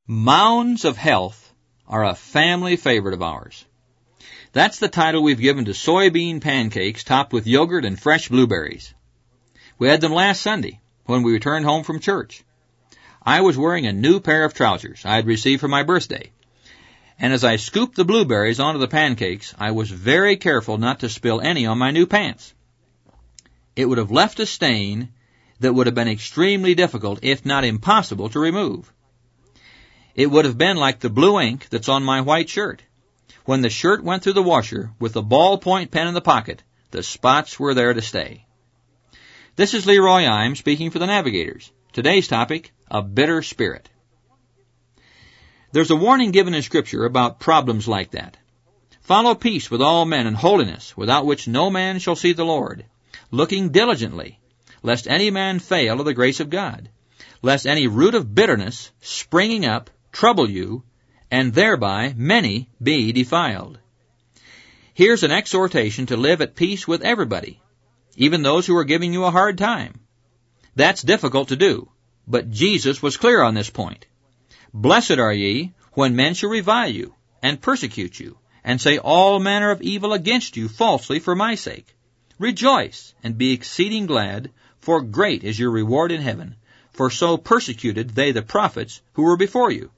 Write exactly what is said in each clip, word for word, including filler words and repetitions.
Mounds of Health are a family favorite of ours. That's the title we've given to soybean pancakes topped with yogurt and fresh blueberries. We had them last Sunday when we returned home from church. I was wearing a new pair of trousers I had received for my birthday, and as I scooped the blueberries onto the pancakes, I was very careful not to spill any on my new pants. It would have left a stain that would have been extremely difficult, if not impossible, to remove. It would have been like the blue ink that's on my white shirt. When the shirt went through the washer with the ballpoint pen in the pocket, the spots were there to stay. This is Leroy Imes speaking for the Navigators. Today's topic, a bitter spirit. There's a warning given in Scripture about problems like that. Follow peace with all men and holiness, without which no man shall see the Lord, looking diligently, lest any man fail of the grace of God, lest any root of bitterness springing up trouble you, and thereby many be defiled. Here's an exhortation to live at peace with everybody, even those who are giving you a hard time. That's difficult to do, but Jesus was clear on this point. Blessed are ye when men shall revile you, and persecute you, and say all manner of evil against you falsely for my sake. Rejoice, and be exceeding glad, for great is your reward in heaven, for so persecuted they the prophets who were before you.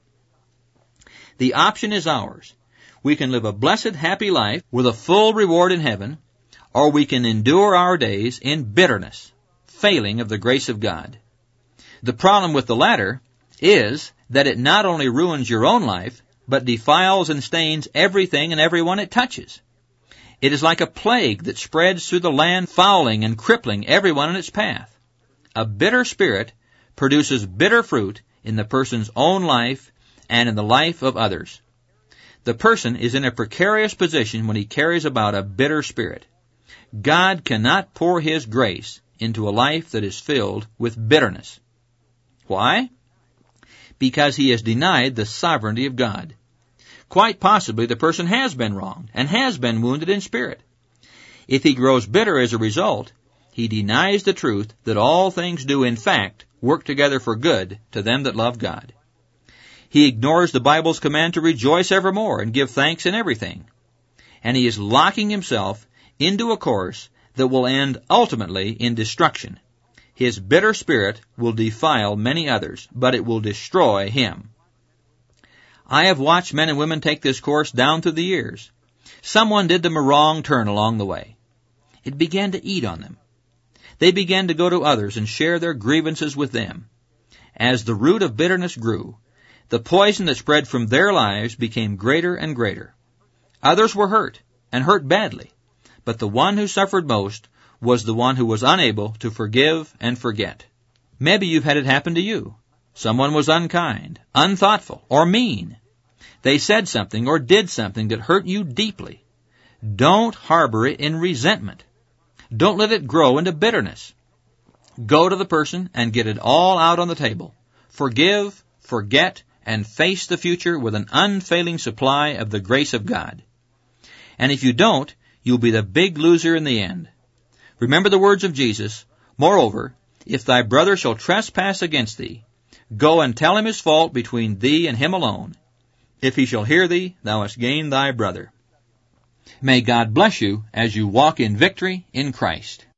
The option is ours. We can live a blessed, happy life with a full reward in heaven, or we can endure our days in bitterness, failing of the grace of God. The problem with the latter is that it not only ruins your own life, but defiles and stains everything and everyone it touches. It is like a plague that spreads through the land, fouling and crippling everyone in its path. A bitter spirit produces bitter fruit in the person's own life and in the life of others. The person is in a precarious position when he carries about a bitter spirit. God cannot pour His grace into a life that is filled with bitterness. Why? Because he has denied the sovereignty of God. Quite possibly the person has been wronged and has been wounded in spirit. If he grows bitter as a result, he denies the truth that all things do in fact work together for good to them that love God. He ignores the Bible's command to rejoice evermore and give thanks in everything. And he is locking himself into a course that will end ultimately in destruction. His bitter spirit will defile many others, but it will destroy him. I have watched men and women take this course down through the years. Someone did them a wrong turn along the way. It began to eat on them. They began to go to others and share their grievances with them. As the root of bitterness grew, the poison that spread from their lives became greater and greater. Others were hurt, and hurt badly, but the one who suffered most was the one who was unable to forgive and forget. Maybe you've had it happen to you. Someone was unkind, unthoughtful, or mean. They said something or did something that hurt you deeply. Don't harbor it in resentment. Don't let it grow into bitterness. Go to the person and get it all out on the table. Forgive, forget, and face the future with an unfailing supply of the grace of God. And if you don't, you'll be the big loser in the end. Remember the words of Jesus, moreover, if thy brother shall trespass against thee, go and tell him his fault between thee and him alone. If he shall hear thee, thou hast gained thy brother. May God bless you as you walk in victory in Christ.